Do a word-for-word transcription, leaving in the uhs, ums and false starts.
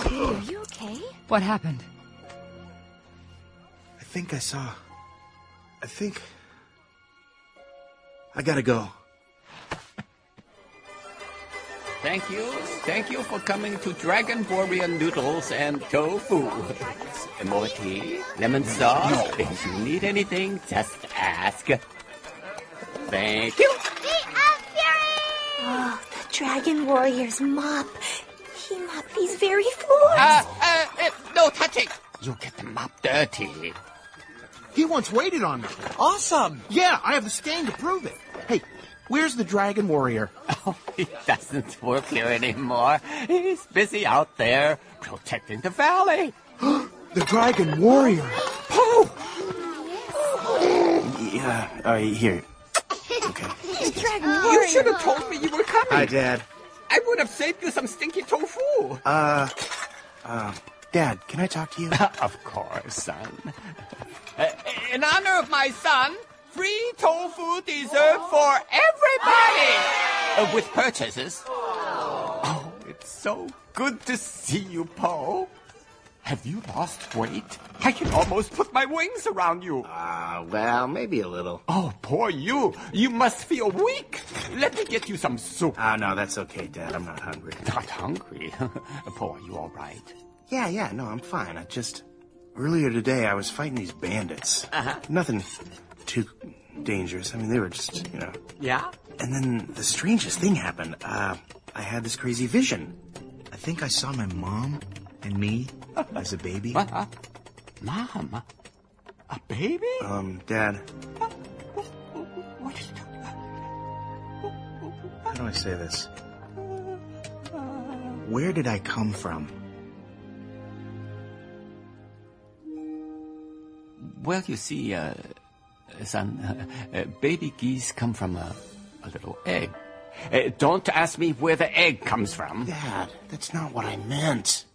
Hey, are you okay? What happened? I think I saw... I think... I gotta go. Thank you. Thank you for coming to Dragon Warrior Noodles and Tofu. More tea? Lemon sauce? No. If you need anything, just ask. Thank you. Oh, the Dragon Warrior's mop. He mopped these very floors. Uh, uh, uh, no touching. You'll get the mop dirty. He once waited on me. Awesome. Yeah, I have the stain to prove it. Hey, where's the Dragon Warrior? Oh, he doesn't work here anymore. He's busy out there protecting the valley. The Dragon Warrior. Oh! Yeah, uh, here. Okay. The Dragon Warrior. You should have told me you were coming. Hi, Dad. I would have saved you some stinky tofu. Uh, uh, Dad, can I talk to you? Of course, son. Uh, in honor of my son, free tofu dessert for everybody! Uh, with purchases. Oh, it's so good to see you, Po. Have you lost weight? I can almost put my wings around you. Ah, uh, well, maybe a little. Oh, poor you. You must feel weak. Let me get you some soup. Ah, uh, no, that's okay, Dad. I'm not hungry. Not hungry? Po, are you all right? Yeah, yeah, no, I'm fine. I just... Earlier today, I was fighting these bandits. Uh-huh. Nothing too dangerous. I mean, they were just, you know... Yeah? And then the strangest thing happened. Uh, I had this crazy vision. I think I saw my mom and me as a baby. What? Uh, Mom? A baby? Um, Dad. What are you doing? How do I say this? Where did I come from? Well, you see, uh, son, uh, uh, baby geese come from a, a little egg. Uh, don't ask me where the egg comes from. Dad, that's not what I meant.